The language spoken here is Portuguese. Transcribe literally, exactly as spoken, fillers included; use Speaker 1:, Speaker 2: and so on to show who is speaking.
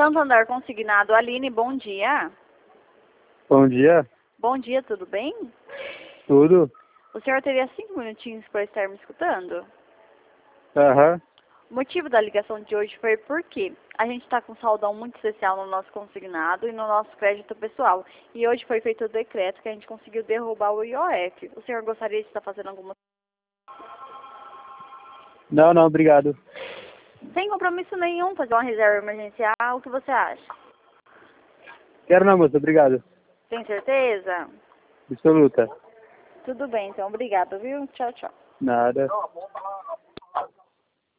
Speaker 1: Santander Consignado, Aline, bom dia.
Speaker 2: Bom dia.
Speaker 1: Bom dia, tudo bem?
Speaker 2: Tudo?
Speaker 1: O senhor teria cinco minutinhos para estar me escutando?
Speaker 2: Aham. Uhum.
Speaker 1: O motivo da ligação de hoje foi porque a gente está com um saldão muito especial no nosso consignado e no nosso crédito pessoal. E hoje foi feito o decreto que a gente conseguiu derrubar o I O F. O senhor gostaria de estar fazendo alguma...
Speaker 2: Não, não, obrigado.
Speaker 1: Sem compromisso nenhum, fazer uma reserva emergencial, o que você acha?
Speaker 2: Quero não, moça, obrigado.
Speaker 1: Tem certeza?
Speaker 2: Absoluta.
Speaker 1: Tudo bem, então. Obrigada, viu? Tchau, tchau.
Speaker 2: Nada.